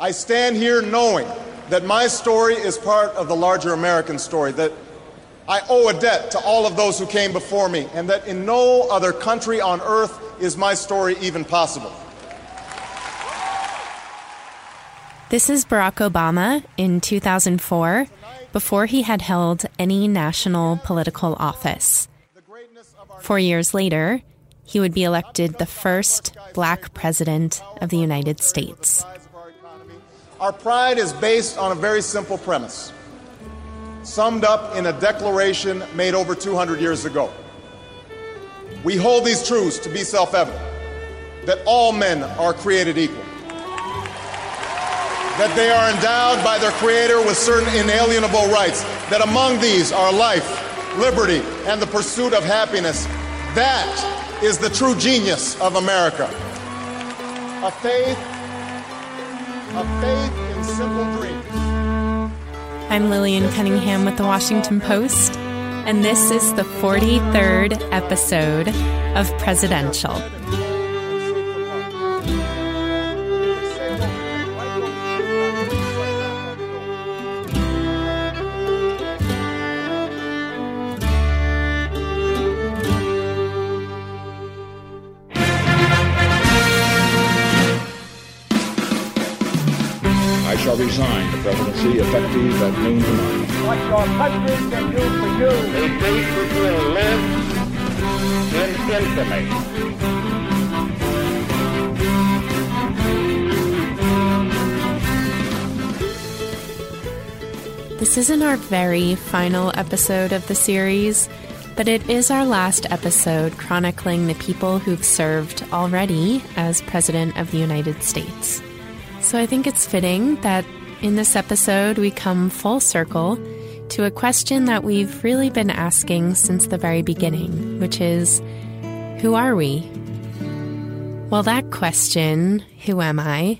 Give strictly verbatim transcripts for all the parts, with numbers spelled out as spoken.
I stand here knowing that my story is part of the larger American story, that I owe a debt to all of those who came before me, and that in no other country on earth is my story even possible. This is Barack Obama in two thousand four, before he had held any national political office. Four years later, he would be elected the first black president of the United States. Our pride is based on a very simple premise, summed up in a declaration made over two hundred years ago. We hold these truths to be self-evident, that all men are created equal, that they are endowed by their Creator with certain inalienable rights, that among these are life, liberty, and the pursuit of happiness. That is the true genius of America. A faith, a faith in simple dreams. I'm Lillian Cunningham with The Washington Post, and this is the forty-third episode of Presidential. I shall resign the presidency effective at noon tonight. What your country can do for you, a date which will live in infamy. This isn't our very final episode of the series, but it is our last episode chronicling the people who've served already as President of the United States. So I think it's fitting that in this episode we come full circle to a question that we've really been asking since the very beginning, which is, who are we? Well, that question, who am I,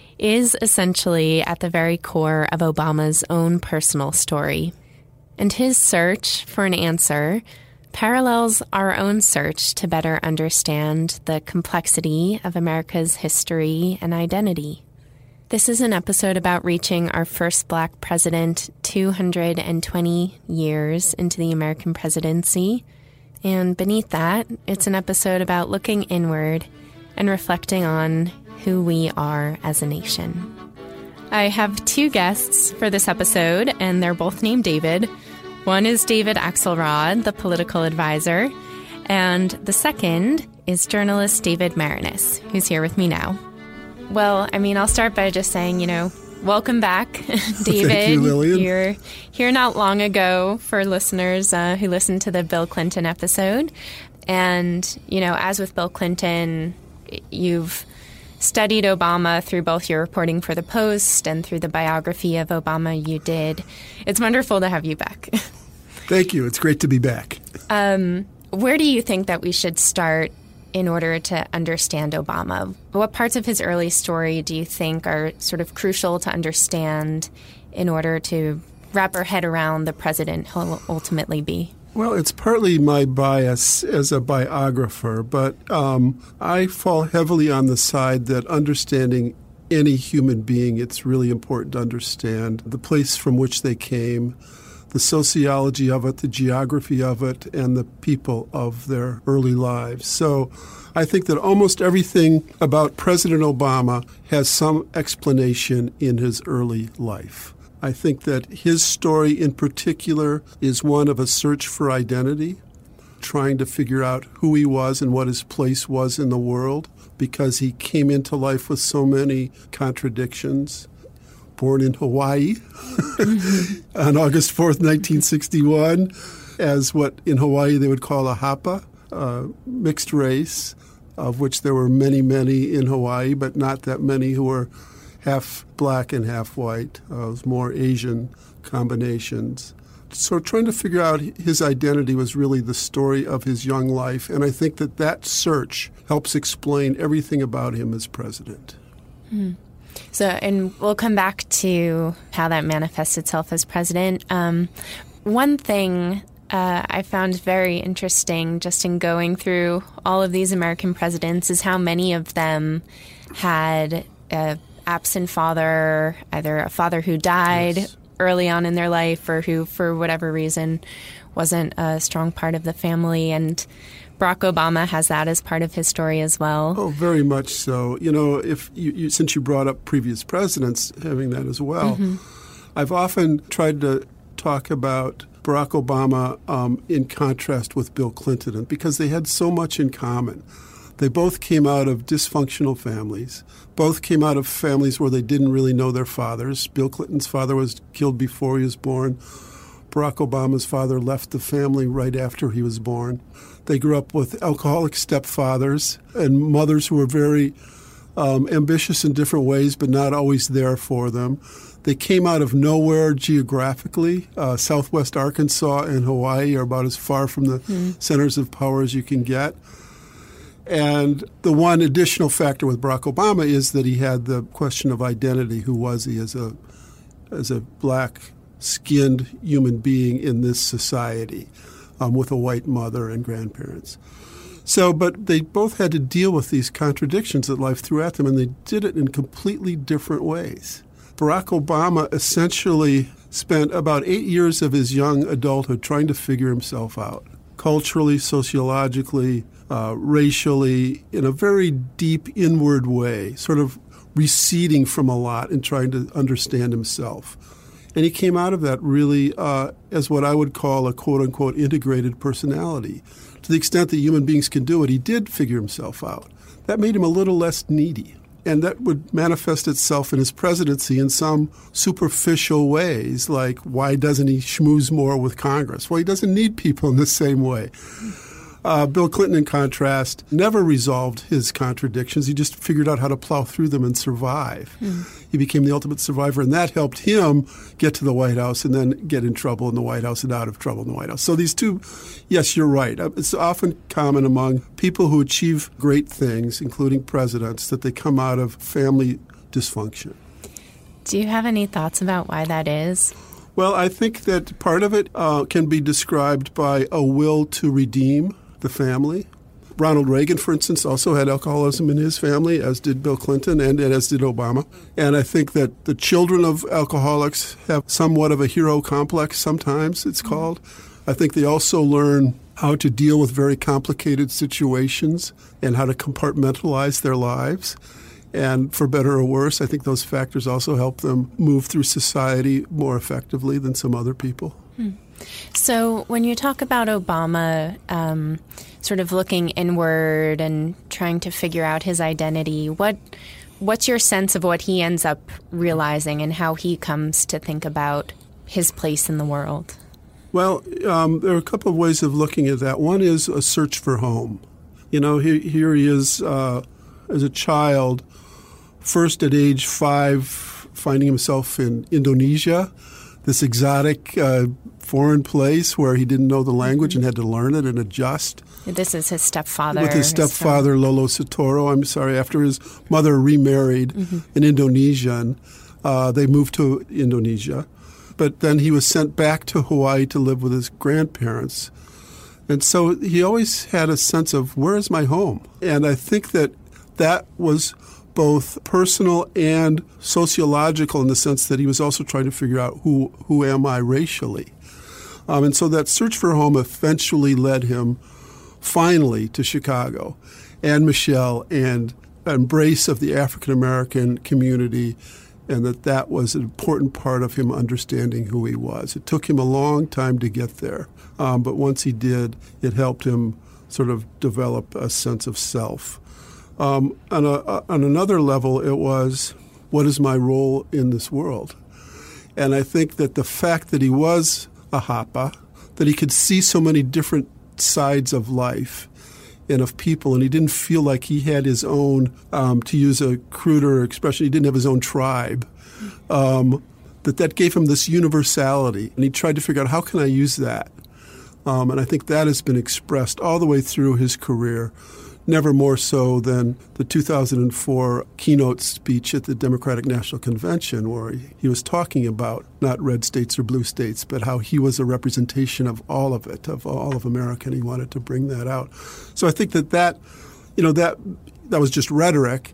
is essentially at the very core of Obama's own personal story. And his search for an answer parallels our own search to better understand the complexity of America's history and identity. This is an episode about reaching our first black president two hundred twenty years into the American presidency. And beneath that, it's an episode about looking inward and reflecting on who we are as a nation. I have two guests for this episode, and they're both named David. One is David Axelrod, the political advisor, and the second is journalist David Maraniss, who's here with me now. Well, I mean, I'll start by just saying, you know, welcome back, David. Thank you, Lillian. You're here not long ago for listeners uh, who listened to the Bill Clinton episode. And, you know, as with Bill Clinton, you've studied Obama through both your reporting for The Post and through the biography of Obama you did. It's wonderful to have you back. Thank you. It's great to be back. Um, where do you think that we should start in order to understand Obama? What parts of his early story do you think are sort of crucial to understand in order to wrap our head around the president he'll ultimately be? Well, it's partly my bias as a biographer, but um, I fall heavily on the side that understanding any human being, it's really important to understand the place from which they came, the sociology of it, the geography of it, and the people of their early lives. So I think that almost everything about President Obama has some explanation in his early life. I think that his story in particular is one of a search for identity, trying to figure out who he was and what his place was in the world, because he came into life with so many contradictions. Born in Hawaii mm-hmm. on August fourth, nineteen sixty-one, as what in Hawaii they would call a hapa, a mixed race, of which there were many, many in Hawaii, but not that many who were half black and half white. Uh, it was more Asian combinations. So trying to figure out his identity was really the story of his young life, and I think that that search helps explain everything about him as president. Mm. So, and we'll come back to how that manifests itself as president. Um, one thing uh, I found very interesting just in going through all of these American presidents is how many of them had a, absent father, either a father who died yes. early on in their life or who, for whatever reason, wasn't a strong part of the family. And Barack Obama has that as part of his story as well. Oh, very much so. You know, if you, you, since you brought up previous presidents having that as well, mm-hmm. I've often tried to talk about Barack Obama um, in contrast with Bill Clinton, because they had so much in common. They both came out of dysfunctional families. Both came out of families where they didn't really know their fathers. Bill Clinton's father was killed before he was born. Barack Obama's father left the family right after he was born. They grew up with alcoholic stepfathers and mothers who were very um, ambitious in different ways, but not always there for them. They came out of nowhere geographically. Uh, Southwest Arkansas and Hawaii are about as far from the mm. centers of power as you can get. And the one additional factor with Barack Obama is that he had the question of identity. Who was he as a as a black-skinned human being in this society um, with a white mother and grandparents? So, but they both had to deal with these contradictions that life threw at them, and they did it in completely different ways. Barack Obama essentially spent about eight years of his young adulthood trying to figure himself out, culturally, sociologically, uh, racially, in a very deep inward way, sort of receding from a lot and trying to understand himself. And he came out of that really uh, as what I would call a quote-unquote integrated personality. To the extent that human beings can do it, he did figure himself out. That made him a little less needy. And that would manifest itself in his presidency in some superficial ways, like why doesn't he schmooze more with Congress? Well, he doesn't need people in the same way. Uh, Bill Clinton, in contrast, never resolved his contradictions. He just figured out how to plow through them and survive. Mm. He became the ultimate survivor, and that helped him get to the White House and then get in trouble in the White House and out of trouble in the White House. So these two, yes, you're right. It's often common among people who achieve great things, including presidents, that they come out of family dysfunction. Do you have any thoughts about why that is? Well, I think that part of it uh, can be described by a will to redeem the family. Ronald Reagan, for instance, also had alcoholism in his family, as did Bill Clinton and, and as did Obama. And I think that the children of alcoholics have somewhat of a hero complex sometimes, it's called. I think they also learn how to deal with very complicated situations and how to compartmentalize their lives. And for better or worse, I think those factors also help them move through society more effectively than some other people. Hmm. So when you talk about Obama um, sort of looking inward and trying to figure out his identity, what what's your sense of what he ends up realizing and how he comes to think about his place in the world? Well, um, there are a couple of ways of looking at that. One is a search for home. You know, he, here he is uh, as a child, first at age five, finding himself in Indonesia, this exotic uh, foreign place where he didn't know the language and had to learn it and adjust. This is his stepfather. With his stepfather, his Lolo Sotoro, I'm sorry, after his mother remarried mm-hmm. an Indonesian, uh, they moved to Indonesia. But then he was sent back to Hawaii to live with his grandparents. And so he always had a sense of, where is my home? And I think that that was both personal and sociological in the sense that he was also trying to figure out who, who am I racially. Um, and so that search for home eventually led him finally to Chicago and Michelle and embrace of the African-American community, and that that was an important part of him understanding who he was. It took him a long time to get there, um, but once he did, it helped him sort of develop a sense of self. Um, on, a, on another level, it was, what is my role in this world? And I think that the fact that he was a Hapa, that he could see so many different sides of life and of people, and he didn't feel like he had his own, um, to use a cruder expression, he didn't have his own tribe, um, that that gave him this universality. And he tried to figure out, how can I use that? Um, and I think that has been expressed all the way through his career, never more so than the two thousand four keynote speech at the Democratic National Convention, where he, he was talking about not red states or blue states, but how he was a representation of all of it, of all of America, and he wanted to bring that out. So I think that that, you know, that that was just rhetoric,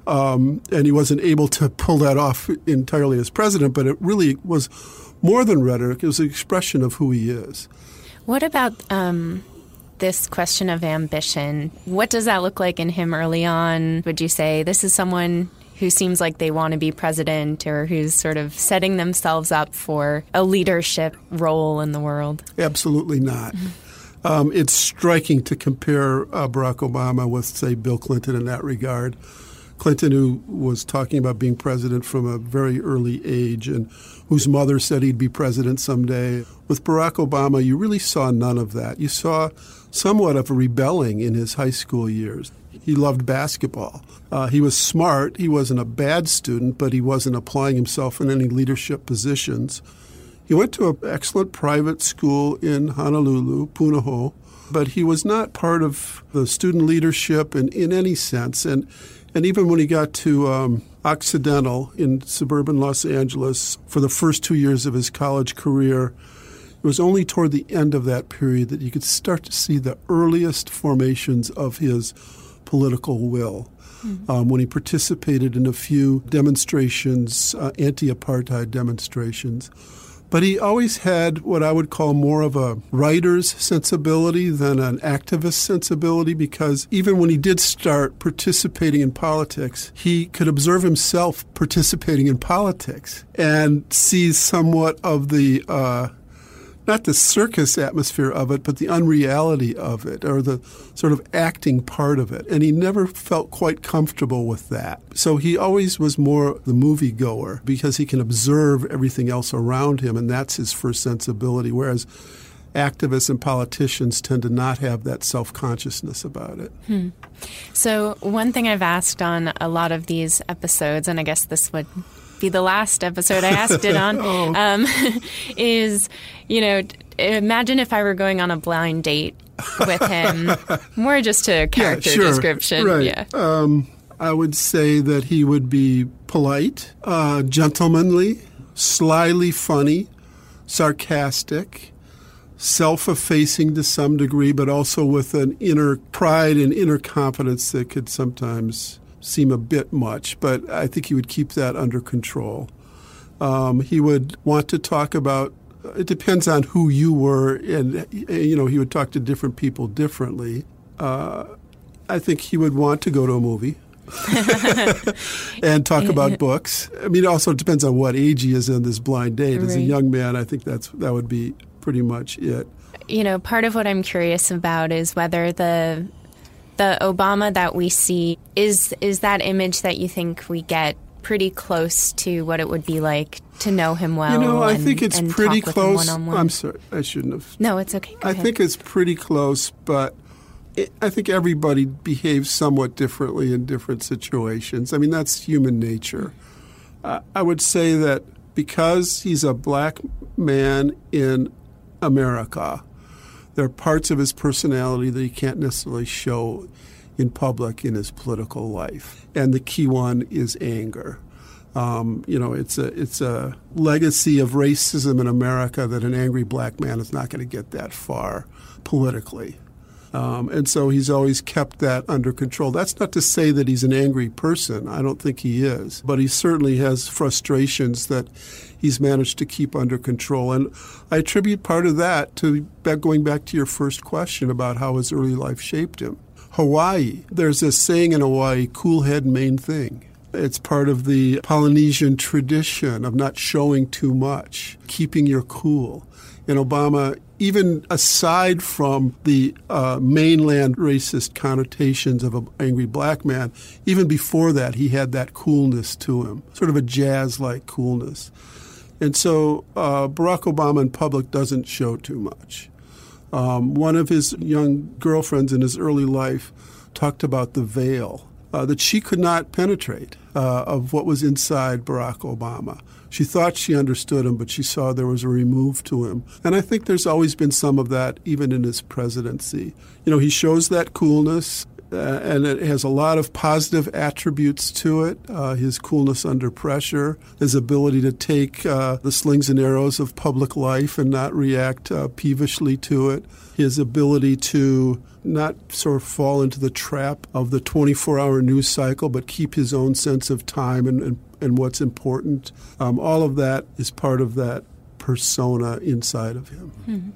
Um, and he wasn't able to pull that off entirely as president, but it really was more than rhetoric. It was an expression of who he is. What about um, this question of ambition? What does that look like in him early on? Would you say this is someone who seems like they want to be president or who's sort of setting themselves up for a leadership role in the world? Absolutely not. Mm-hmm. Um, it's striking to compare uh, Barack Obama with, say, Bill Clinton in that regard. Clinton, who was talking about being president from a very early age and whose mother said he'd be president someday. With Barack Obama, you really saw none of that. You saw somewhat of a rebelling in his high school years. He loved basketball. Uh, he was smart. He wasn't a bad student, but he wasn't applying himself in any leadership positions. He went to an excellent private school in Honolulu, Punahou, but he was not part of the student leadership in, in any sense. And And even when he got to um, Occidental in suburban Los Angeles for the first two years of his college career, it was only toward the end of that period that you could start to see the earliest formations of his political will. Mm-hmm. Um, when he participated in a few demonstrations, uh, anti-apartheid demonstrations. But he always had what I would call more of a writer's sensibility than an activist sensibility, because even when he did start participating in politics, he could observe himself participating in politics and see somewhat of the, uh, not the circus atmosphere of it, but the unreality of it, or the sort of acting part of it. And he never felt quite comfortable with that. So he always was more the moviegoer because he can observe everything else around him, and that's his first sensibility, whereas activists and politicians tend to not have that self-consciousness about it. Hmm. So one thing I've asked on a lot of these episodes, and I guess this would be the last episode I asked it on, oh. um, is, you know, imagine if I were going on a blind date with him, more just a character yeah, sure. description. Right. Yeah. Um, I would say that he would be polite, uh, gentlemanly, slyly funny, sarcastic, self-effacing to some degree, but also with an inner pride and inner confidence that could sometimes seem a bit much, but I think he would keep that under control. Um, he would want to talk about, it depends on who you were, and, you know, he would talk to different people differently. Uh, I think he would want to go to a movie and talk about books. I mean, it also depends on what age he is in this blind date. As right. a young man, I think that's that would be pretty much it. You know, part of what I'm curious about is whether the The Obama that we see, is is that image that you think we get pretty close to what it would be like to know him well? You know, I and, think it's and pretty talk close. With him one-on-one? I'm sorry, I shouldn't have. No, it's okay. Go I ahead. think it's pretty close, but it, I think everybody behaves somewhat differently in different situations. I mean, that's human nature. Uh, I would say that because he's a black man in America, there are parts of his personality that he can't necessarily show in public in his political life. And the key one is anger. Um, you know, it's a it's a legacy of racism in America that an angry black man is not going to get that far politically. Um, and so he's always kept that under control. That's not to say that he's an angry person. I don't think he is. But he certainly has frustrations that he's managed to keep under control. And I attribute part of that to going back to your first question about how his early life shaped him. Hawaii, there's a saying in Hawaii, cool head, main thing. It's part of the Polynesian tradition of not showing too much, keeping your cool. And Obama, even aside from the uh, mainland racist connotations of an angry black man, even before that, he had that coolness to him, sort of a jazz-like coolness. And so uh, Barack Obama in public doesn't show too much. Um, one of his young girlfriends in his early life talked about the veil uh, that she could not penetrate uh, of what was inside Barack Obama. She thought she understood him, but she saw there was a remove to him. And I think there's always been some of that even in his presidency. You know, he shows that coolness Uh, and it has a lot of positive attributes to it. Uh, his coolness under pressure, his ability to take uh, the slings and arrows of public life and not react uh, peevishly to it, his ability to not sort of fall into the trap of the twenty-four hour news cycle, but keep his own sense of time and, and, and what's important. Um, all of that is part of that persona inside of him. Mm-hmm.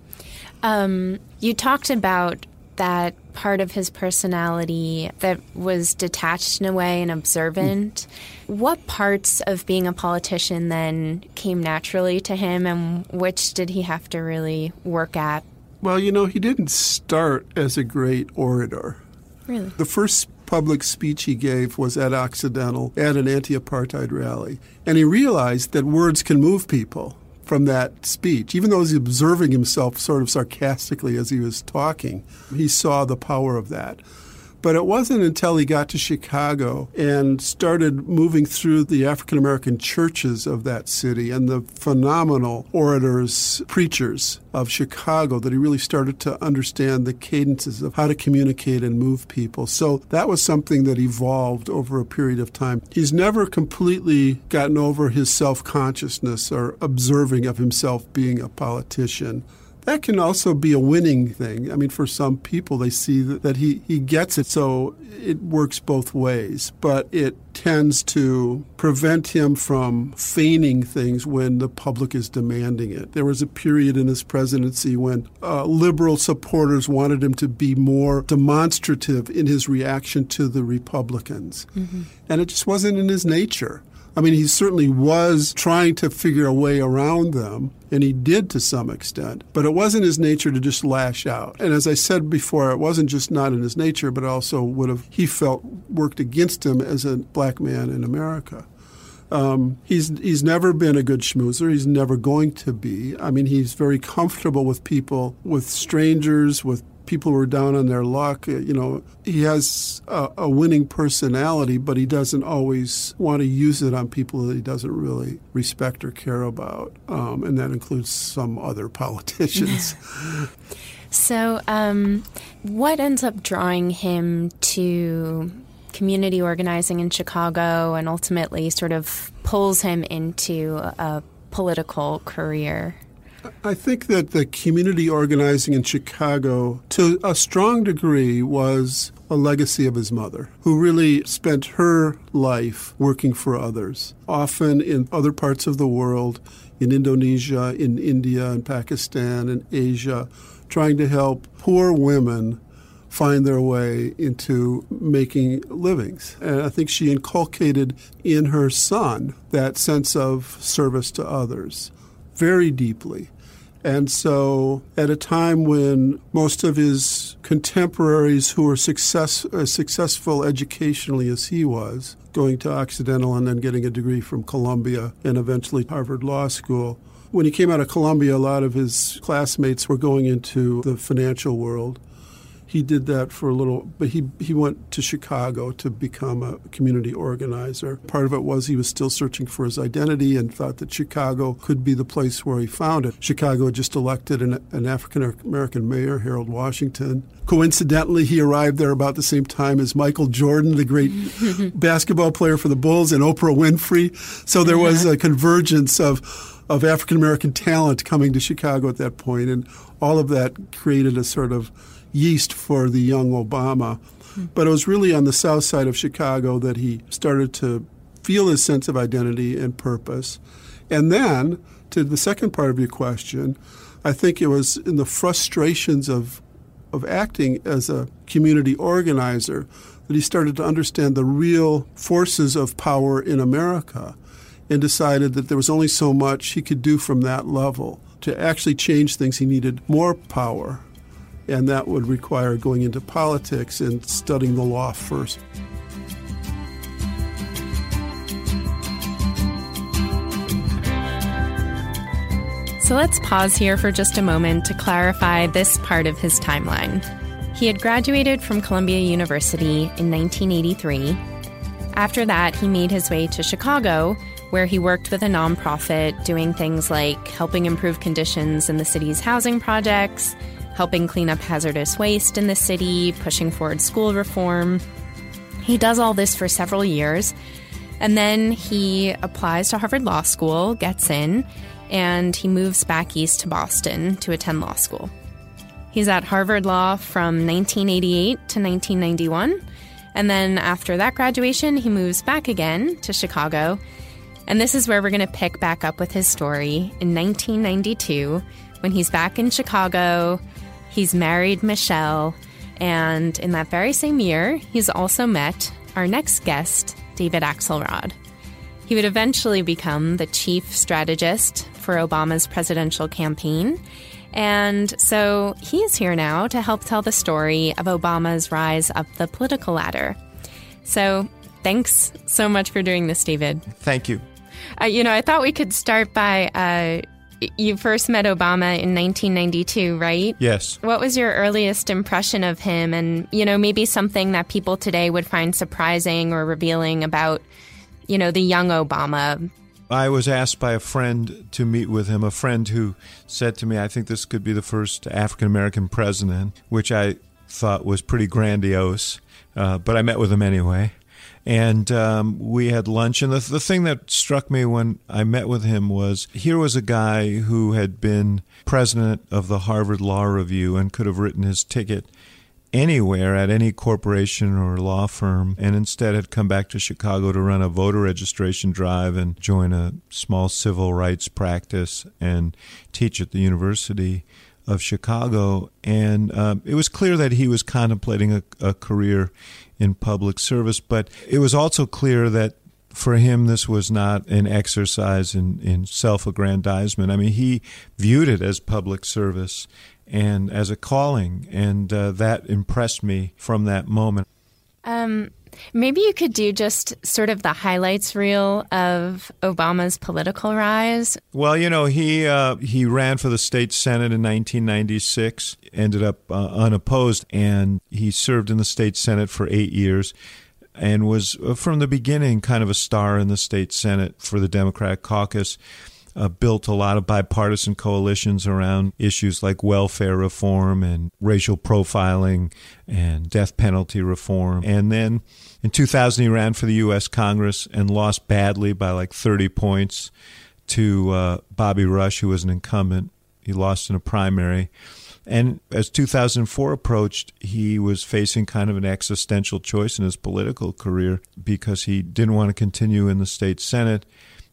Um, you talked about that part of his personality that was detached in a way and observant. Mm. What parts of being a politician then came naturally to him, and which did he have to really work at? Well, you know, he didn't start as a great orator. Really? The first public speech he gave was at Occidental at an anti-apartheid rally. And he realized that words can move people from that speech. Even though he was observing himself sort of sarcastically as he was talking, he saw the power of that. But it wasn't until he got to Chicago and started moving through the African-American churches of that city and the phenomenal orators, preachers of Chicago that he really started to understand the cadences of how to communicate and move people. So that was something that evolved over a period of time. He's never completely gotten over his self-consciousness or observing of himself being a politician. That can also be a winning thing. I mean, for some people, they see that, that he, he gets it, so it works both ways. But it tends to prevent him from feigning things when the public is demanding it. There was a period in his presidency when uh, liberal supporters wanted him to be more demonstrative in his reaction to the Republicans. Mm-hmm. And it just wasn't in his nature. I mean, he certainly was trying to figure a way around them, and he did to some extent, but it wasn't his nature to just lash out. And as I said before, it wasn't just not in his nature, but also would have, he felt, worked against him as a black man in America. Um, he's he's never been a good schmoozer. He's never going to be. I mean, he's very comfortable with people, with strangers, with people who are down on their luck. You know, he has a, a winning personality, but he doesn't always want to use it on people that he doesn't really respect or care about. Um, and that includes some other politicians. So um, what ends up drawing him to community organizing in Chicago and ultimately sort of pulls him into a political career? I think that the community organizing in Chicago, to a strong degree, was a legacy of his mother, who really spent her life working for others, often in other parts of the world, in Indonesia, in India, in Pakistan, in Asia, trying to help poor women find their way into making livings. And I think she inculcated in her son that sense of service to others very deeply. And so at a time when most of his contemporaries who were success, as successful educationally as he was, going to Occidental and then getting a degree from Columbia and eventually Harvard Law School, when he came out of Columbia, a lot of his classmates were going into the financial world. He did that for a little, but he, he went to Chicago to become a community organizer. Part of it was he was still searching for his identity and thought that Chicago could be the place where he found it. Chicago had just elected an, an African-American mayor, Harold Washington. Coincidentally, he arrived there about the same time as Michael Jordan, the great basketball player for the Bulls, and Oprah Winfrey. So there was a convergence of, of African-American talent coming to Chicago at that point, and all of that created a sort of yeast for the young Obama. But it was really on the south side of Chicago that he started to feel his sense of identity and purpose. And then, to the second part of your question, I think it was in the frustrations of of acting as a community organizer that he started to understand the real forces of power in America and decided that there was only so much he could do from that level. To actually change things, he needed more power. And that would require going into politics and studying the law first. So let's pause here for just a moment to clarify this part of his timeline. He had graduated from Columbia University in nineteen eighty-three. After that, he made his way to Chicago, where he worked with a nonprofit doing things like helping improve conditions in the city's housing projects, helping clean up hazardous waste in the city, pushing forward school reform. He does all this for several years, and then he applies to Harvard Law School, gets in, and he moves back east to Boston to attend law school. He's at Harvard Law from nineteen eighty-eight to nineteen ninety-one, and then after that graduation, he moves back again to Chicago. And this is where we're going to pick back up with his story in nineteen ninety-two, when he's back in Chicago. He's married Michelle, and in that very same year, he's also met our next guest, David Axelrod. He would eventually become the chief strategist for Obama's presidential campaign. And so he is here now to help tell the story of Obama's rise up the political ladder. So thanks so much for doing this, David. Thank you. Uh, you know, I thought we could start by, uh, you first met Obama in nineteen ninety-two, right? Yes. What was your earliest impression of him? And, you know, maybe something that people today would find surprising or revealing about, you know, the young Obama. I was asked by a friend to meet with him, a friend who said to me, I think this could be the first African-American president, which I thought was pretty grandiose, uh, but I met with him anyway. And um, we had lunch, and the, the thing that struck me when I met with him was here was a guy who had been president of the Harvard Law Review and could have written his ticket anywhere at any corporation or law firm, and instead had come back to Chicago to run a voter registration drive and join a small civil rights practice and teach at the University of Chicago. And um, it was clear that he was contemplating a, a career in public service, but it was also clear that for him this was not an exercise in, in self-aggrandizement. I mean, he viewed it as public service and as a calling, and uh, that impressed me from that moment. Um, maybe you could do just sort of the highlights reel of Obama's political rise. Well, you know, he uh, he ran for the state senate in nineteen ninety-six, ended up uh, unopposed, and he served in the state senate for eight years and was uh, from the beginning kind of a star in the state senate for the Democratic caucus. Uh, built a lot of bipartisan coalitions around issues like welfare reform and racial profiling and death penalty reform. And then in two thousand, he ran for the U S Congress and lost badly by like thirty points to uh, Bobby Rush, who was an incumbent. He lost in a primary. And as two thousand four approached, he was facing kind of an existential choice in his political career because he didn't want to continue in the state Senate.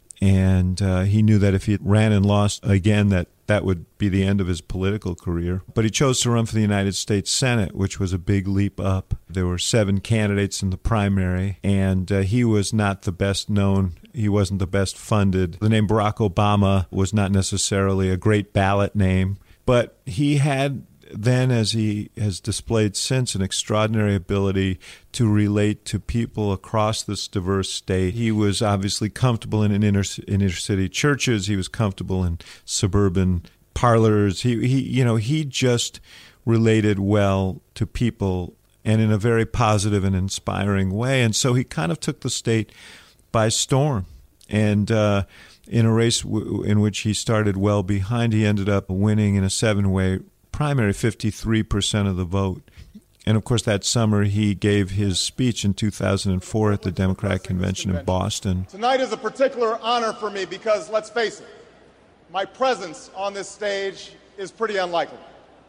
And uh, he knew that if he ran and lost again, that that would be the end of his political career. But he chose to run for the United States Senate, which was a big leap up. There were seven candidates in the primary, and uh, he was not the best known. He wasn't the best funded. The name Barack Obama was not necessarily a great ballot name, but he had then, as he has displayed since, an extraordinary ability to relate to people across this diverse state. He was obviously comfortable in, in inner in inner city churches. He was comfortable in suburban parlors. He he you know he just related well to people, and in a very positive and inspiring way. And so he kind of took the state by storm. And uh, in a race w- in which he started well behind, he ended up winning in a seven-way primary, fifty-three percent of the vote. And of course, that summer he gave his speech in two thousand four at the Democratic Convention in Boston. Tonight is a particular honor for me because, let's face it, my presence on this stage is pretty unlikely.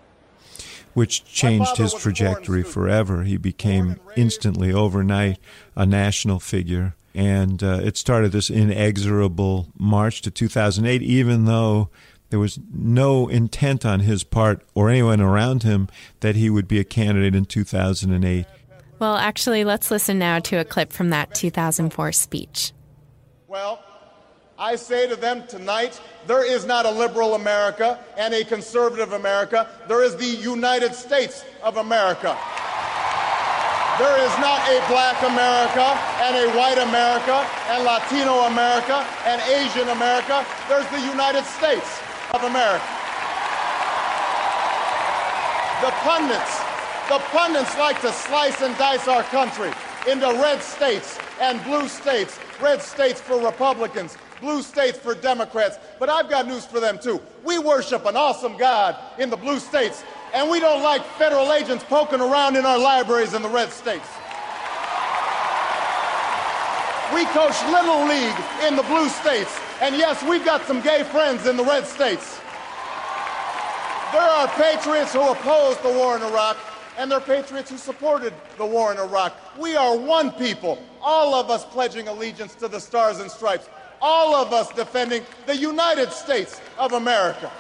Which changed his trajectory forever. He became instantly, overnight, a national figure. And uh, it started this inexorable march to two thousand eight, even though there was no intent on his part or anyone around him that he would be a candidate in two thousand eight. Well, actually, let's listen now to a clip from that two thousand four speech. Well, I say to them tonight, there is not a liberal America and a conservative America. There is the United States of America. There is not a black America and a white America and Latino America and Asian America. There's the United States of America. The pundits, the pundits like to slice and dice our country into red states and blue states. Red states for Republicans, blue states for Democrats. But I've got news for them too. We worship an awesome God in the blue states And we don't like federal agents poking around in our libraries in the red states. We coach Little League in the blue states. And yes, we've got some gay friends in the red states. There are patriots who opposed the war in Iraq, and there are patriots who supported the war in Iraq. We are one people, all of us pledging allegiance to the Stars and Stripes, all of us defending the United States of America.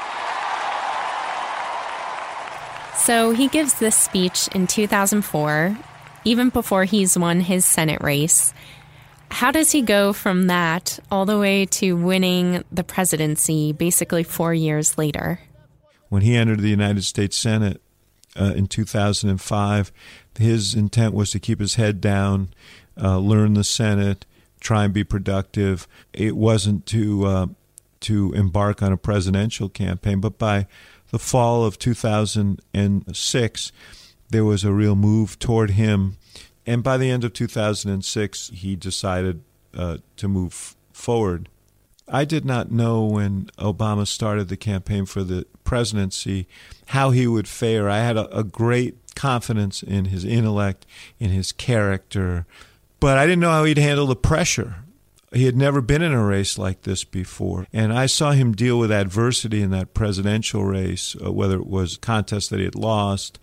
So he gives this speech in two thousand four, even before he's won his Senate race. How does he go from that all the way to winning the presidency basically four years later? When he entered the United States Senate uh, in two thousand five, his intent was to keep his head down, uh, learn the Senate, try and be productive. It wasn't to uh, to embark on a presidential campaign. But by the fall of two thousand six, there was a real move toward him. And by the end of two thousand six, he decided uh, to move forward. I did not know when Obama started the campaign for the presidency how he would fare. I had a, a great confidence in his intellect, in his character, but I didn't know how he'd handle the pressure. He had never been in a race like this before. And I saw him deal with adversity in that presidential race, uh, whether it was contests that he had lost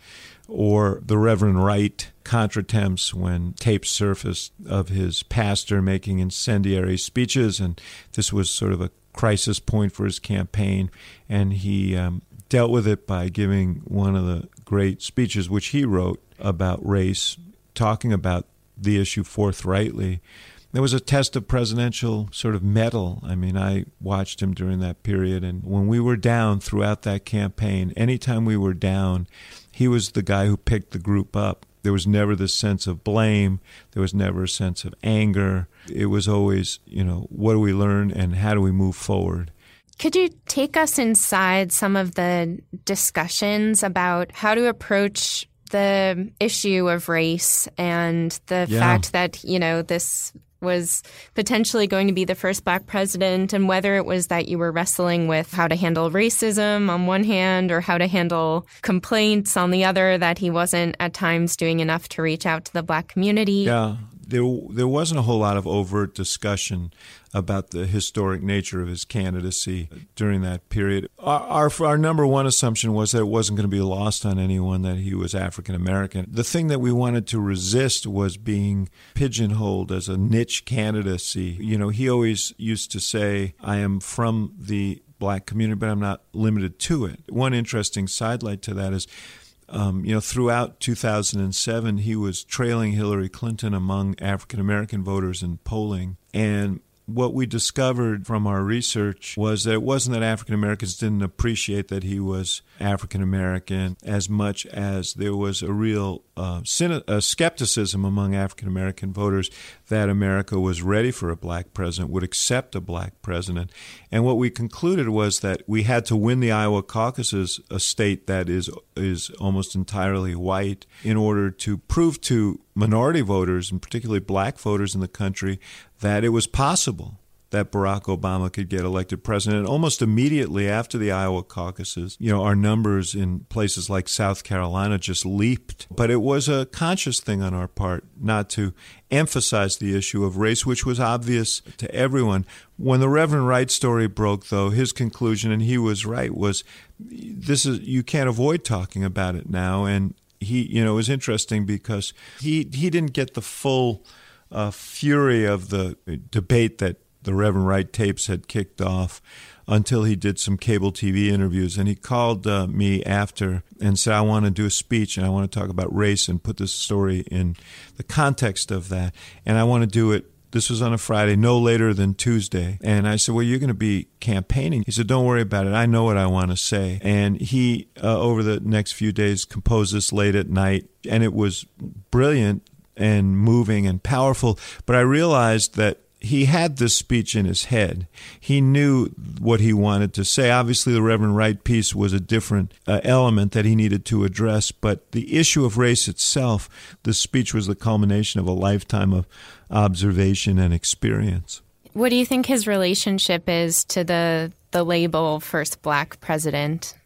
or the Reverend Wright contretemps when tapes surfaced of his pastor making incendiary speeches. And this was sort of a crisis point for his campaign. And he um, dealt with it by giving one of the great speeches, which he wrote about race, talking about the issue forthrightly. There was a test of presidential sort of mettle. I mean, I watched him during that period, and when we were down throughout that campaign, anytime we were down, he was the guy who picked the group up. There was never this sense of blame. There was never a sense of anger. It was always, you know, what do we learn and how do we move forward? Could you take us inside some of the discussions about how to approach the issue of race and the Yeah. fact that, you know, this was potentially going to be the first black president, and whether it was that you were wrestling with how to handle racism on one hand or how to handle complaints on the other that he wasn't at times doing enough to reach out to the black community? Yeah, there there wasn't a whole lot of overt discussion about the historic nature of his candidacy during that period. Our, our, our number one assumption was that it wasn't going to be lost on anyone that he was African American. The thing that we wanted to resist was being pigeonholed as a niche candidacy. You know, he always used to say, I am from the black community, but I'm not limited to it. One interesting sidelight to that is, Um, you know, throughout two thousand seven, he was trailing Hillary Clinton among African American voters in polling. And what we discovered from our research was that it wasn't that African Americans didn't appreciate that he was African American as much as there was a real uh, a skepticism among African American voters that America was ready for a black president, would accept a black president. And what we concluded was that we had to win the Iowa caucuses, a state that is is almost entirely white, in order to prove to minority voters, and particularly black voters in the country, that it was possible that Barack Obama could get elected president. And almost immediately after the Iowa caucuses, you know, our numbers in places like South Carolina just leaped. But it was a conscious thing on our part not to emphasize the issue of race, which was obvious to everyone. When the Reverend Wright story broke, though, his conclusion, and he was right, was this is you can't avoid talking about it now. And he, you know, it was interesting because he he didn't get the full uh, fury of the debate that the Reverend Wright tapes had kicked off until he did some cable T V interviews. And he called uh, me after and said, I want to do a speech and I want to talk about race and put this story in the context of that. And I want to do it, this was on a Friday, no later than Tuesday. And I said, well, you're going to be campaigning. He said, don't worry about it. I know what I want to say. And he, uh, over the next few days, composed this late at night. And it was brilliant and moving and powerful. But I realized that he had this speech in his head. He knew what he wanted to say. Obviously, the Reverend Wright piece was a different uh, element that he needed to address, but the issue of race itself, the speech was the culmination of a lifetime of observation and experience. What do you think his relationship is to the the label first black president?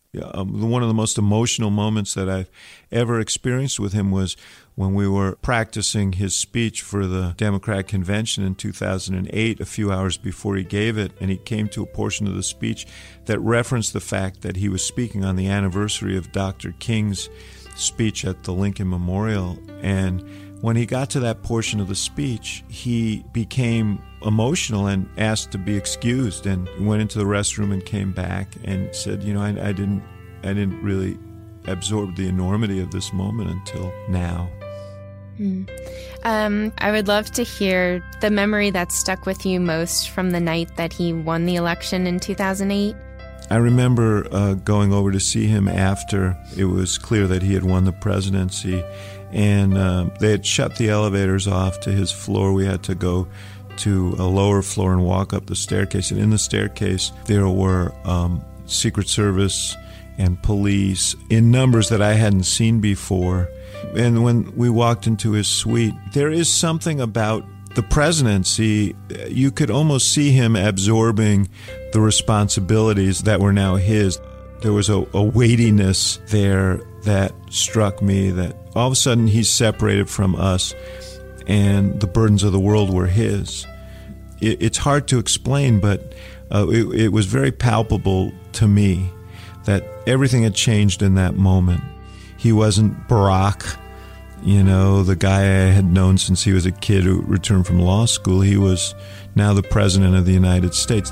Um, one of the most emotional moments that I've ever experienced with him was when we were practicing his speech for the Democratic Convention in two thousand eight, a few hours before he gave it, and he came to a portion of the speech that referenced the fact that he was speaking on the anniversary of Doctor King's speech at the Lincoln Memorial. And when he got to that portion of the speech, he became emotional and asked to be excused, and went into the restroom and came back and said, you know, I, I didn't I didn't really absorb the enormity of this moment until now. Mm. Um, I would love to hear the memory that stuck with you most from the night that he won the election in two thousand eight. I remember uh, going over to see him after it was clear that he had won the presidency, and uh, they had shut the elevators off to his floor. We had to go to a lower floor and walk up the staircase, and in the staircase there were um, Secret Service and police in numbers that I hadn't seen before. And when we walked into his suite, there is something about the presidency. You could almost see him absorbing the responsibilities that were now his. There was a, a weightiness there that struck me, that all of a sudden he's separated from us and the burdens of the world were his. It, it's hard to explain, but uh, it, it was very palpable to me that everything had changed in that moment. He wasn't Barack, you know, the guy I had known since he was a kid who returned from law school. He was now the President of the United States.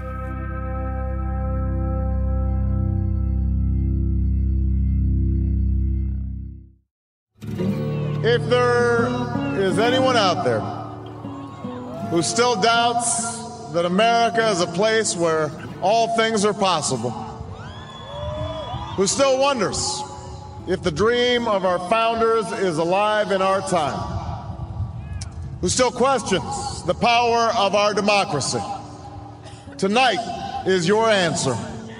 If there is anyone out there who still doubts that America is a place where all things are possible, who still wonders if the dream of our founders is alive in our time, who still questions the power of our democracy, tonight is your answer.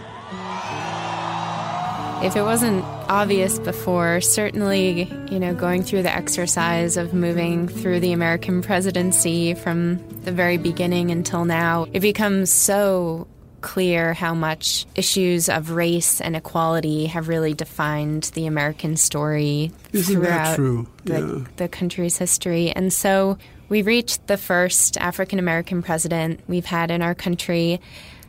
If it wasn't obvious before, certainly, you know, going through the exercise of moving through the American presidency from the very beginning until now, it becomes so clear how much issues of race and equality have really defined the American story Isn't throughout that true? The, yeah. the country's history. And so we reached the first African-American president we've had in our country.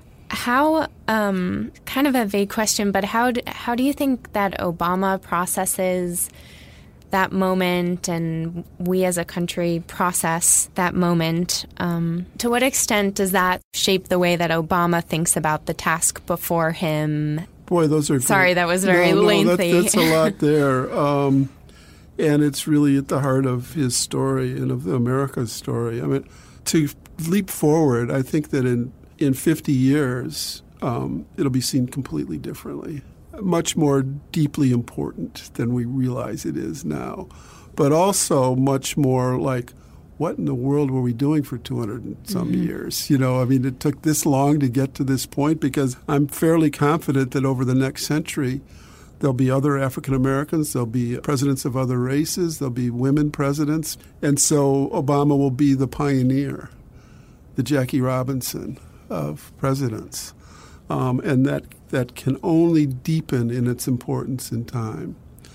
How, um, kind of a vague question, but how do, how do you think that Obama processes that moment, and we as a country process that moment? Um, to what extent does that shape the way that Obama thinks about the task before him? Boy, those are Sorry, great. that was very no, no, lengthy. That, that's a lot there. Um, and it's really at the heart of his story and of America's story. I mean, to leap forward, I think that in In fifty years, um, it'll be seen completely differently, much more deeply important than we realize it is now, but also much more like, what in the world were we doing for two hundred and some mm-hmm. years? You know, I mean, it took this long to get to this point, because I'm fairly confident that over the next century, there'll be other African Americans, there'll be presidents of other races, there'll be women presidents, and so Obama will be the pioneer, the Jackie Robinson of presidents, um, and that that can only deepen in its importance in time.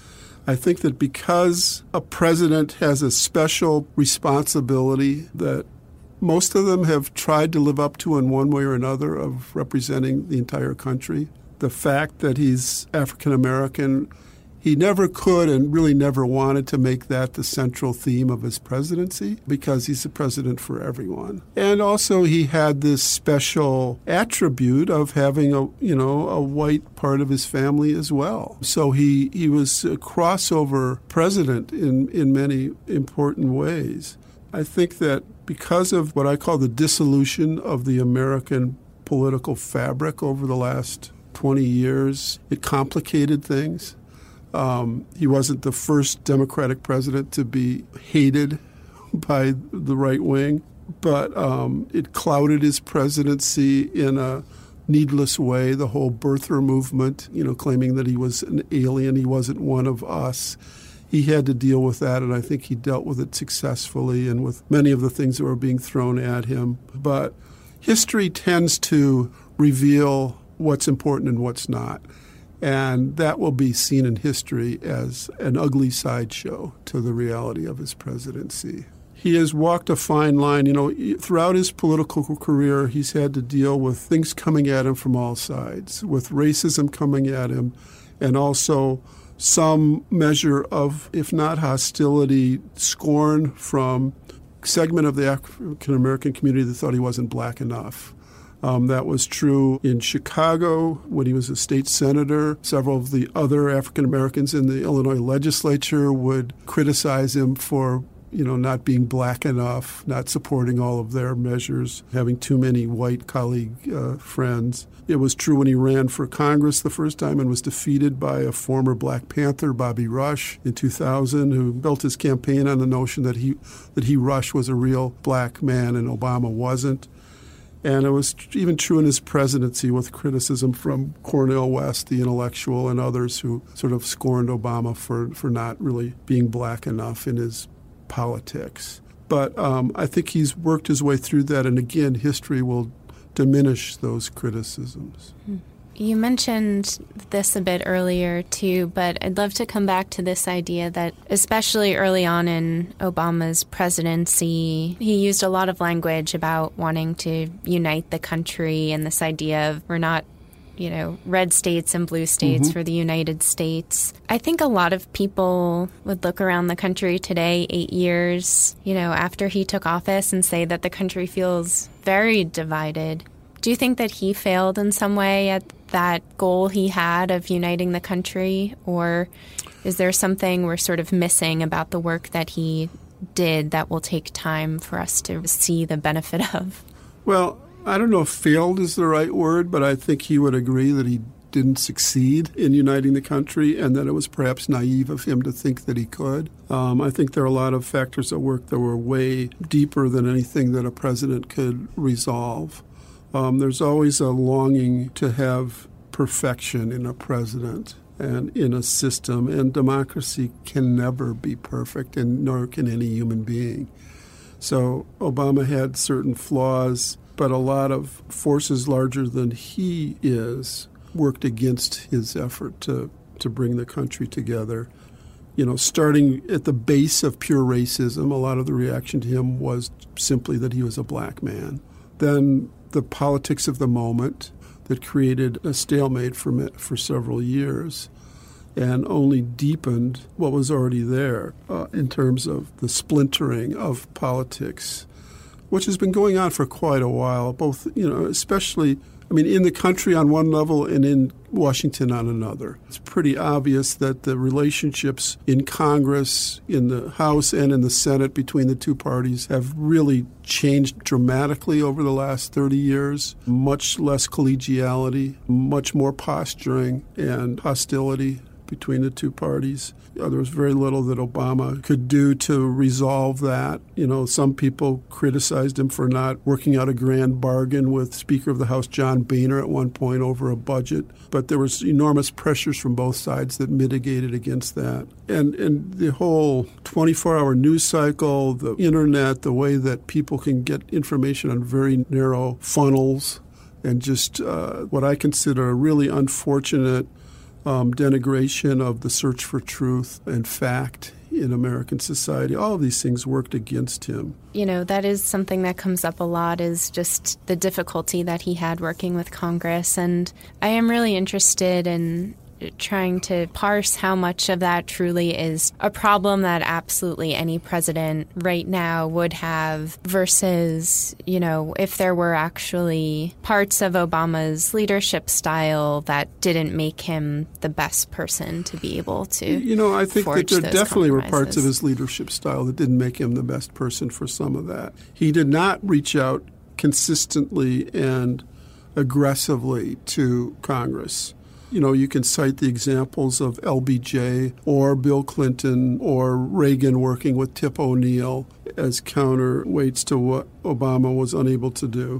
I think that because a president has a special responsibility that most of them have tried to live up to in one way or another, of representing the entire country, the fact that he's African American, he never could and really never wanted to make that the central theme of his presidency, because he's the president for everyone. And also he had this special attribute of having a, you know, a white part of his family as well. So he, he was a crossover president in, in many important ways. I think that because of what I call the dissolution of the American political fabric over the last twenty years, it complicated things. Um, he wasn't the first Democratic president to be hated by the right wing, but um, it clouded his presidency in a needless way. The whole birther movement, you know, claiming that he was an alien, he wasn't one of us. He had to deal with that, and I think he dealt with it successfully and with many of the things that were being thrown at him. But history tends to reveal what's important and what's not. And that will be seen in history as an ugly sideshow to the reality of his presidency. He has walked a fine line. You know, throughout his political career, he's had to deal with things coming at him from all sides, with racism coming at him, and also some measure of, if not hostility, scorn from a segment of the African-American community that thought he wasn't black enough. Um, that was true in Chicago when he was a state senator. Several of the other African-Americans in the Illinois legislature would criticize him for, you know, not being black enough, not supporting all of their measures, having too many white colleague uh, friends. It was true when he ran for Congress the first time and was defeated by a former Black Panther, Bobby Rush, in two thousand, who built his campaign on the notion that he that he, Rush, was a real black man and Obama wasn't. And it was even true in his presidency with criticism from Cornel West, the intellectual, and others who sort of scorned Obama for, for not really being black enough in his politics. But um, I think he's worked his way through that, and again, history will diminish those criticisms. You mentioned this a bit earlier, too, but I'd love to come back to this idea that, especially early on in Obama's presidency, he used a lot of language about wanting to unite the country and this idea of we're not, you know, red states and blue states mm-hmm. for the United States. I think a lot of people would look around the country today, eight years, you know, after he took office and say that the country feels very divided. Do you think that he failed in some way at that goal he had of uniting the country? Or is there something we're sort of missing about the work that he did that will take time for us to see the benefit of? Well, I don't know if failed is the right word, but I think he would agree that he didn't succeed in uniting the country and that it was perhaps naive of him to think that he could. Um, I think there are a lot of factors at work that were way deeper than anything that a president could resolve. Um, there's always a longing to have perfection in a president and in a system, and democracy can never be perfect, and nor can any human being. So Obama had certain flaws, but a lot of forces larger than he is worked against his effort to, to bring the country together. You know, starting at the base of pure racism, a lot of the reaction to him was simply that he was a black man. Then the politics of the moment that created a stalemate for for several years and only deepened what was already there uh, in terms of the splintering of politics, which has been going on for quite a while, both, you know, especially, I mean, in the country on one level and in Washington on another. It's pretty obvious that the relationships in Congress, in the House, and in the Senate between the two parties have really changed dramatically over the last thirty years. Much less collegiality, much more posturing and hostility between the two parties. There was very little that Obama could do to resolve that. You know, some people criticized him for not working out a grand bargain with Speaker of the House John Boehner at one point over a budget. But there was enormous pressures from both sides that mitigated against that. And and the whole twenty-four hour news cycle, the internet, the way that people can get information on very narrow funnels, and just uh, what I consider a really unfortunate Um, denigration of the search for truth and fact in American society. All of these things worked against him. You know, that is something that comes up a lot, is just the difficulty that he had working with Congress. And I am really interested in trying to parse how much of that truly is a problem that absolutely any president right now would have versus, you know, if there were actually parts of Obama's leadership style that didn't make him the best person to be able to You know, I think that there definitely were parts of compromises. his leadership style that didn't make him the best person for some of that. He did not reach out consistently and aggressively to Congress. You know, you can cite the examples of L B J or Bill Clinton or Reagan working with Tip O'Neill as counterweights to what Obama was unable to do.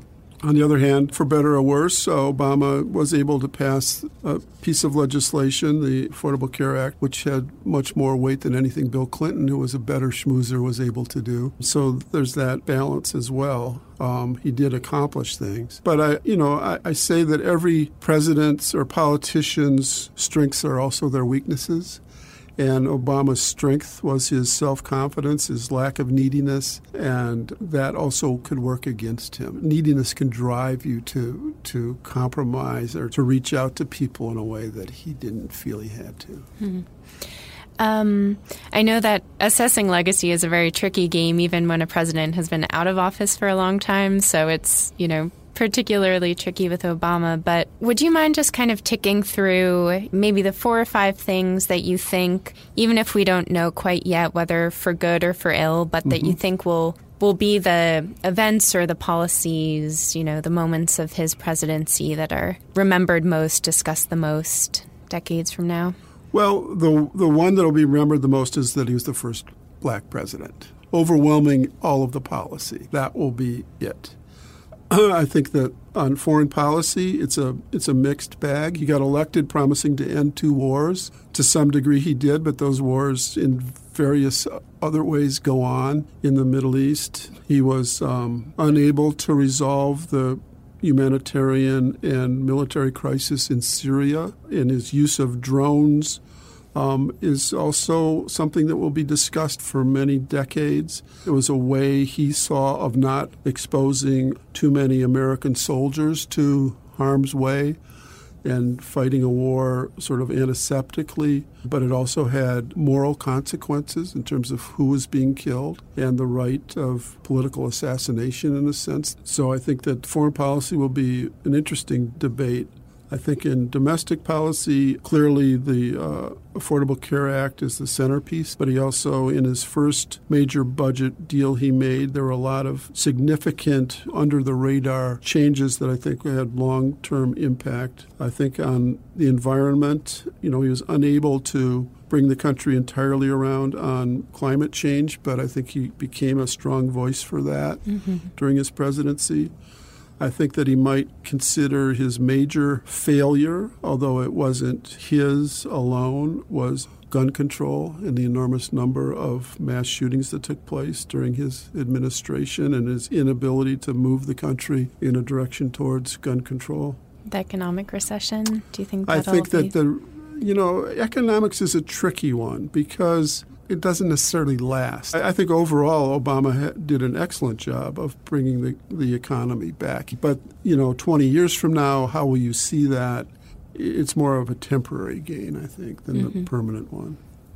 On the other hand, for better or worse, Obama was able to pass a piece of legislation, the Affordable Care Act, which had much more weight than anything Bill Clinton, who was a better schmoozer, was able to do. So there's that balance as well. Um, he did accomplish things. But, I, you know, I, I say that every president's or politician's strengths are also their weaknesses. And Obama's strength was his self-confidence, his lack of neediness, and that also could work against him. Neediness can drive you to to compromise or to reach out to people in a way that he didn't feel he had to. Mm-hmm. Um, I know that assessing legacy is a very tricky game, even when a president has been out of office for a long time. So it's, you know, particularly tricky with Obama. But would you mind just kind of ticking through maybe the four or five things that you think, even if we don't know quite yet whether for good or for ill, but that mm-hmm. you think will will be the events or the policies, you know, the moments of his presidency that are remembered most, discussed the most decades from now? Well, the the one that will be remembered the most is that he was the first black president, overwhelming all of the policy. That will be it. I think that on foreign policy, it's a it's a mixed bag. He got elected promising to end two wars. To some degree he did, but those wars in various other ways go on in the Middle East. He was um, unable to resolve the humanitarian and military crisis in Syria, and his use of drones Um, is also something that will be discussed for many decades. It was a way he saw of not exposing too many American soldiers to harm's way and fighting a war sort of antiseptically, but it also had moral consequences in terms of who was being killed and the right of political assassination in a sense. So I think that foreign policy will be an interesting debate. I think in domestic policy, clearly the uh, Affordable Care Act is the centerpiece, but he also, in his first major budget deal he made, there were a lot of significant under-the-radar changes that I think had long-term impact. I think on the environment, you know, he was unable to bring the country entirely around on climate change, but I think he became a strong voice for that mm-hmm. during his presidency. I think that he might consider his major failure, although it wasn't his alone, was gun control and the enormous number of mass shootings that took place during his administration and his inability to move the country in a direction towards gun control. The economic recession, do you think that'll I think that be... the, you know, economics is a tricky one because it doesn't necessarily last. I think overall Obama ha- did an excellent job of bringing the, the economy back. But, you know, twenty years from now, how will you see that? It's more of a temporary gain, I think, than mm-hmm. the permanent one.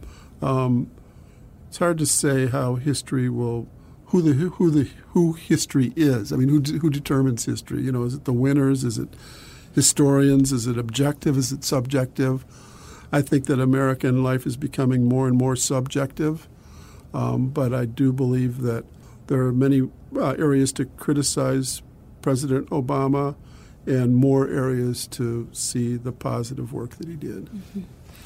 Um, it's hard to say how history will, who the who the who history is. I mean, who who determines history? You know, is it the winners? Is it historians? Is it objective? Is it subjective? I think that American life is becoming more and more subjective, um, but I do believe that there are many uh, areas to criticize President Obama and more areas to see the positive work that he did. Mm-hmm.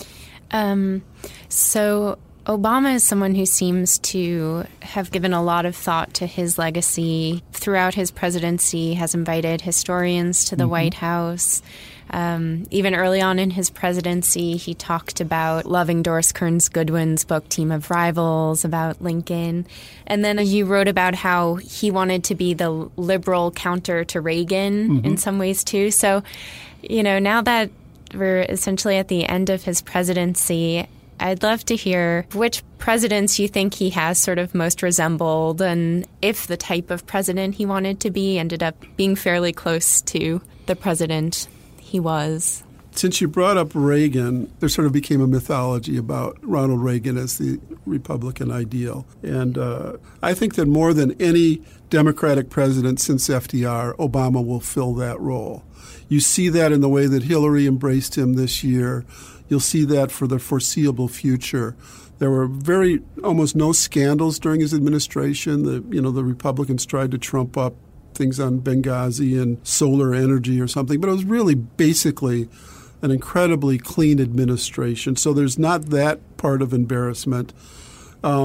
Um, so Obama is someone who seems to have given a lot of thought to his legacy. Throughout his presidency, has invited historians to the mm-hmm. White House. Um, even early on in his presidency, he talked about loving Doris Kearns Goodwin's book, Team of Rivals, about Lincoln. And then you wrote about how he wanted to be the liberal counter to Reagan mm-hmm. in some ways, too. So, you know, now that we're essentially at the end of his presidency, I'd love to hear which presidents you think he has sort of most resembled and if the type of president he wanted to be ended up being fairly close to the president he was. Since you brought up Reagan, there sort of became a mythology about Ronald Reagan as the Republican ideal. And uh, I think that more than any Democratic president since F D R, Obama will fill that role. You see that in the way that Hillary embraced him this year. You'll see that for the foreseeable future. There were very almost no scandals during his administration. The you know the Republicans tried to trump up things on Benghazi and solar energy or something, but it was really basically an incredibly clean administration. So there's not that part of embarrassment. Um,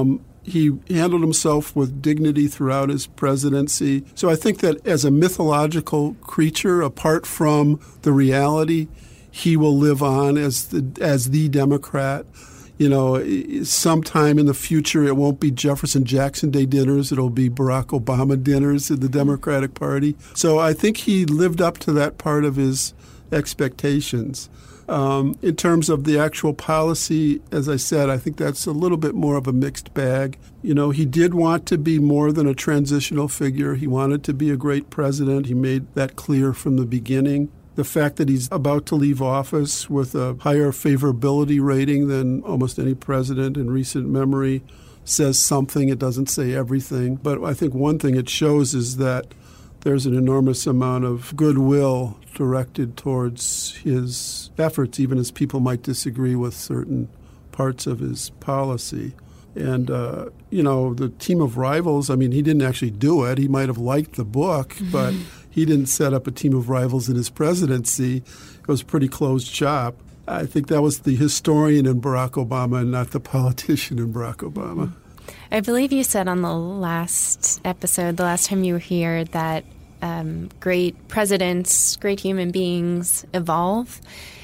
He handled himself with dignity throughout his presidency. So I think that as a mythological creature, apart from the reality, he will live on as the as the Democrat. You know, sometime in the future, it won't be Jefferson Jackson Day dinners. It'll be Barack Obama dinners in the Democratic Party. So I think he lived up to that part of his expectations. Um, in terms of the actual policy, as I said, I think that's a little bit more of a mixed bag. You know, he did want to be more than a transitional figure. He wanted to be a great president. He made that clear from the beginning. The fact that he's about to leave office with a higher favorability rating than almost any president in recent memory says something. It doesn't say everything. But I think one thing it shows is that there's an enormous amount of goodwill directed towards his efforts, even as people might disagree with certain parts of his policy. And, uh, you know, the team of rivals, I mean, he didn't actually do it. He might have liked the book, mm-hmm. but he didn't set up a team of rivals in his presidency. It was pretty closed shop. I think that was the historian in Barack Obama and not the politician in Barack Obama. I believe you said on the last episode, the last time you were here, that um, great presidents, great human beings evolve.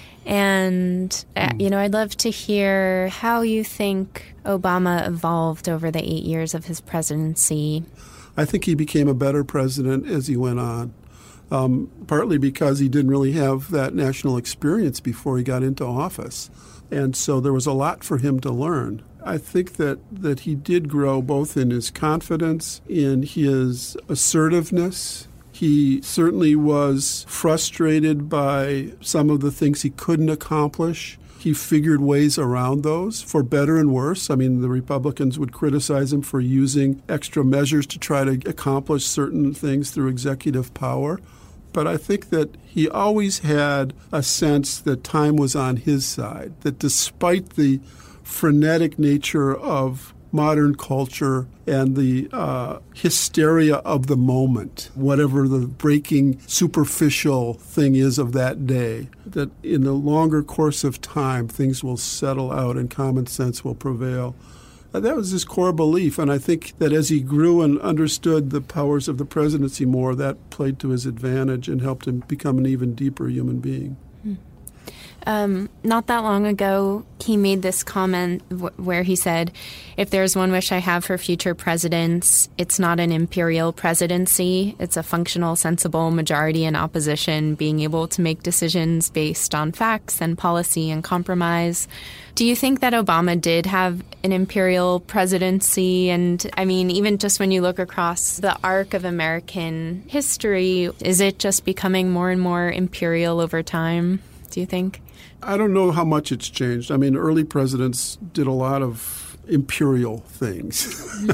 And, uh, you know, I'd love to hear how you think Obama evolved over the eight years of his presidency. I think he became a better president as he went on, um, partly because he didn't really have that national experience before he got into office. And so there was a lot for him to learn. I think that, that he did grow both in his confidence, in his assertiveness. He certainly was frustrated by some of the things he couldn't accomplish. He figured ways around those, for better and worse. I mean, the Republicans would criticize him for using extra measures to try to accomplish certain things through executive power. But I think that he always had a sense that time was on his side, that despite the frenetic nature of modern culture and the uh, hysteria of the moment, whatever the breaking superficial thing is of that day, that in the longer course of time, things will settle out and common sense will prevail. Uh, that was his core belief, and I think that as he grew and understood the powers of the presidency more, that played to his advantage and helped him become an even deeper human being. Hmm. Um, not that long ago, he made this comment w- where he said, if there's one wish I have for future presidents, it's not an imperial presidency. It's a functional, sensible majority in opposition being able to make decisions based on facts and policy and compromise. Do you think that Obama did have an imperial presidency? And I mean, even just when you look across the arc of American history, is it just becoming more and more imperial over time, do you think? I don't know how much it's changed. I mean, early presidents did a lot of imperial things.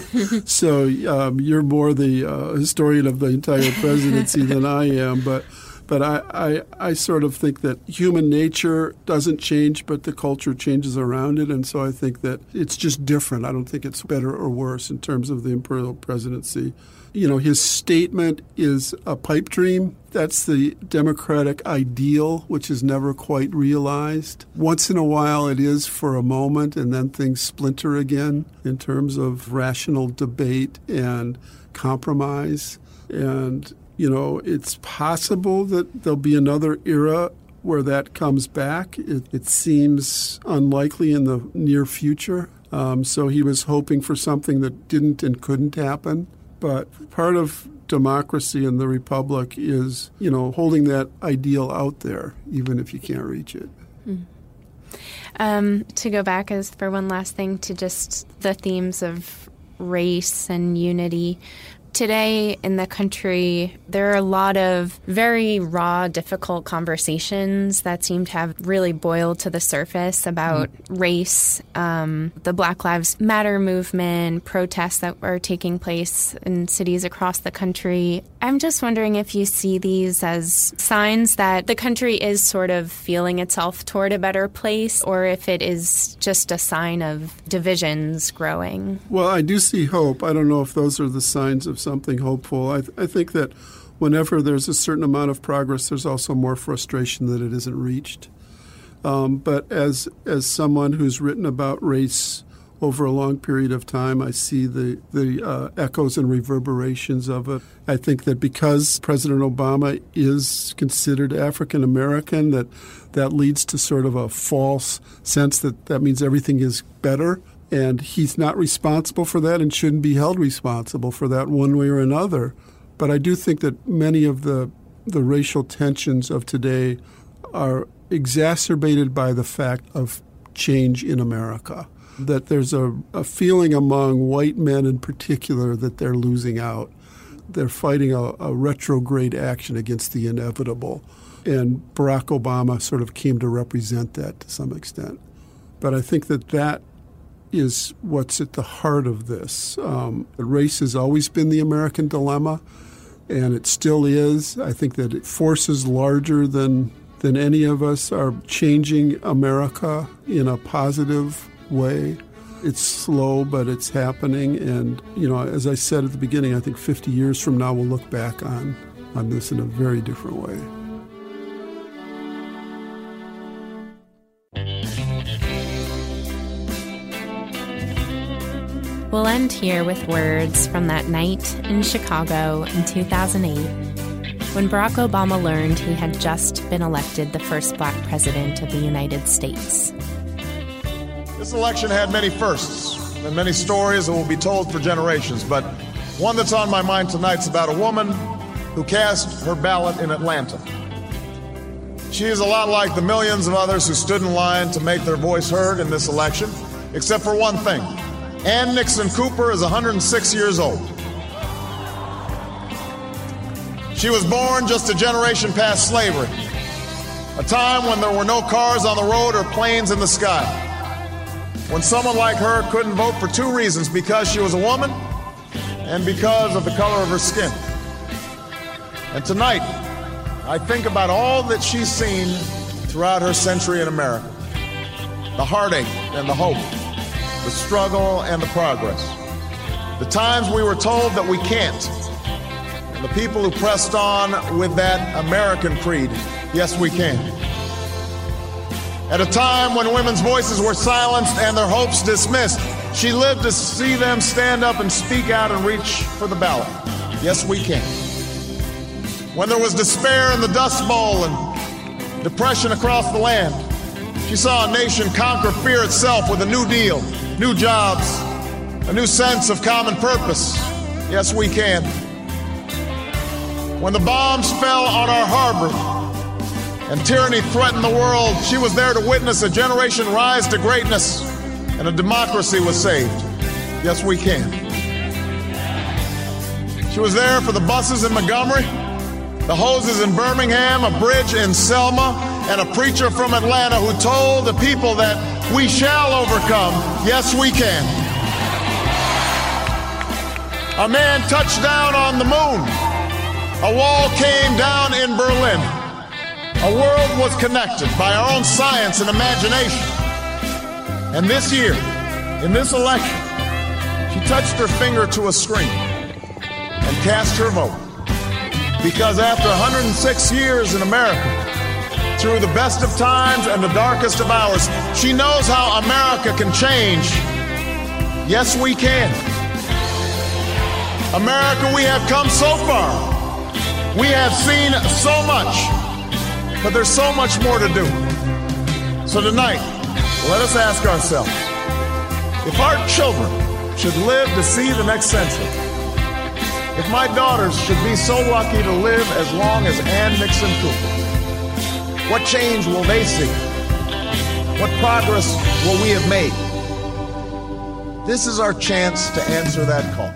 So um, you're more the uh, historian of the entire presidency than I am. But but I, I, I sort of think that human nature doesn't change, but the culture changes around it. And so I think that it's just different. I don't think it's better or worse in terms of the imperial presidency. You know, his statement is a pipe dream. That's the Democratic ideal, which is never quite realized. Once in a while it is for a moment, and then things splinter again in terms of rational debate and compromise. And, you know, it's possible that there'll be another era where that comes back. It, it seems unlikely in the near future. Um, so he was hoping for something that didn't and couldn't happen. But part of democracy and the republic is, you know, holding that ideal out there, even if you can't reach it. Mm. Um, to go back as for one last thing to just the themes of race and unity. Today in the country, there are a lot of very raw, difficult conversations that seem to have really boiled to the surface about mm. race, um, the Black Lives Matter movement, protests that are taking place in cities across the country. I'm just wondering if you see these as signs that the country is sort of feeling itself toward a better place, or if it is just a sign of divisions growing. Well, I do see hope. I don't know if those are the signs of something hopeful. I, th- I think that whenever there's a certain amount of progress, there's also more frustration that it isn't reached. Um, but as as someone who's written about race over a long period of time. I see the, the uh, echoes and reverberations of it. I think that because President Obama is considered African American, that that leads to sort of a false sense that that means everything is better. And he's not responsible for that and shouldn't be held responsible for that one way or another. But I do think that many of the, the racial tensions of today are exacerbated by the fact of change in America, that there's a, a feeling among white men in particular that they're losing out. They're fighting a, a retrograde action against the inevitable. And Barack Obama sort of came to represent that to some extent. But I think that that is what's at the heart of this. Um, race has always been the American dilemma, and it still is. I think that it forces larger than than any of us are changing America in a positive way. It's slow, but it's happening. And, you know, as I said at the beginning, I think fifty years from now we'll look back on, on this in a very different way. We'll end here with words from that night in Chicago in two thousand eight, when Barack Obama learned he had just been elected the first black president of the United States. This election had many firsts and many stories that will be told for generations, but one that's on my mind tonight is about a woman who cast her ballot in Atlanta. She is a lot like the millions of others who stood in line to make their voice heard in this election, except for one thing. Ann Nixon Cooper is one hundred six years old. She was born just a generation past slavery, a time when there were no cars on the road or planes in the sky, when someone like her couldn't vote for two reasons: because she was a woman and because of the color of her skin. And tonight, I think about all that she's seen throughout her century in America, the heartache and the hope, the struggle and the progress, the times we were told that we can't, and the people who pressed on with that American creed, yes, we can. At a time when women's voices were silenced and their hopes dismissed, she lived to see them stand up and speak out and reach for the ballot. Yes, we can. When there was despair in the Dust Bowl and depression across the land, she saw a nation conquer fear itself with a new deal, new jobs, a new sense of common purpose. Yes, we can. When the bombs fell on our harbor and tyranny threatened the world, she was there to witness a generation rise to greatness and a democracy was saved. Yes, we can. She was there for the buses in Montgomery, the hoses in Birmingham, a bridge in Selma, and a preacher from Atlanta who told the people that we shall overcome. Yes, we can. A man touched down on the moon. A wall came down in Berlin. A world was connected by our own science and imagination. And this year, in this election, she touched her finger to a screen and cast her vote. Because after one hundred six years in America, through the best of times and the darkest of hours, she knows how America can change. Yes, we can. America, we have come so far. We have seen so much, but there's so much more to do. So tonight, let us ask ourselves, if our children should live to see the next century, if my daughters should be so lucky to live as long as Ann Nixon Cooper, what change will they see? What progress will we have made? This is our chance to answer that call.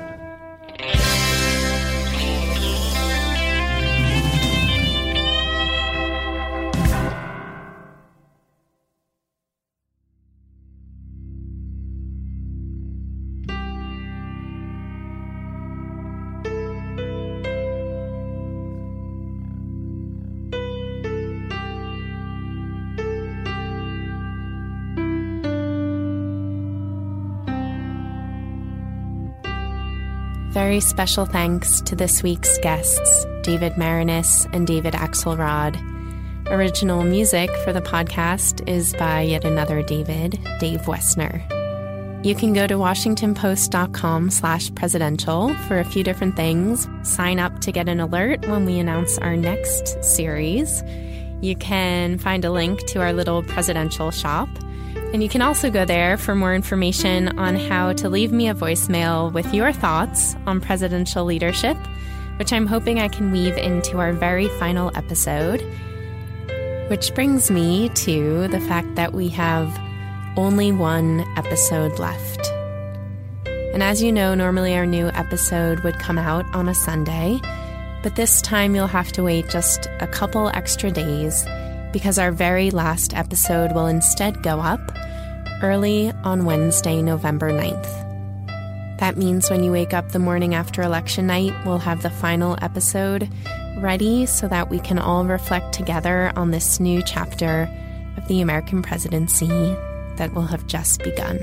Very special thanks to this week's guests, David Maraniss and David Axelrod. Original music for the podcast is by yet another David, Dave Wessner. You can go to washingtonpost.com slash presidential for a few different things. Sign up to get an alert when we announce our next series. You can find a link to our little presidential shop. And you can also go there for more information on how to leave me a voicemail with your thoughts on presidential leadership, which I'm hoping I can weave into our very final episode. Which brings me to the fact that we have only one episode left. And as you know, normally our new episode would come out on a Sunday, but this time you'll have to wait just a couple extra days because our very last episode will instead go up early on Wednesday, November ninth. That means when you wake up the morning after election night, we'll have the final episode ready so that we can all reflect together on this new chapter of the American presidency that will have just begun.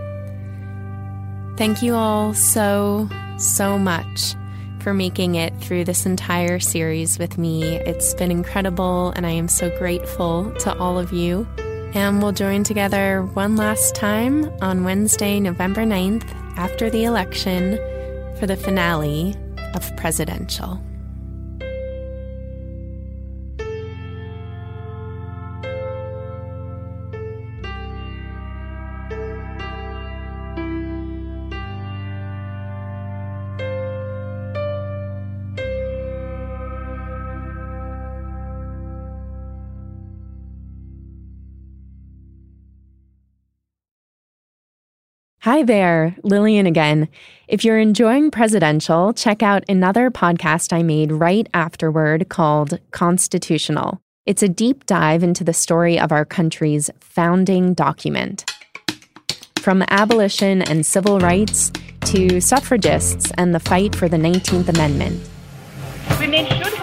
Thank you all so, so much for making it through this entire series with me. It's been incredible, and I am so grateful to all of you. And we'll join together one last time on Wednesday, November ninth, after the election, for the finale of Presidential. Hi there, Lillian again. If you're enjoying Presidential, check out another podcast I made right afterward called Constitutional. It's a deep dive into the story of our country's founding document. From abolition and civil rights to suffragists and the fight for the nineteenth Amendment. Women should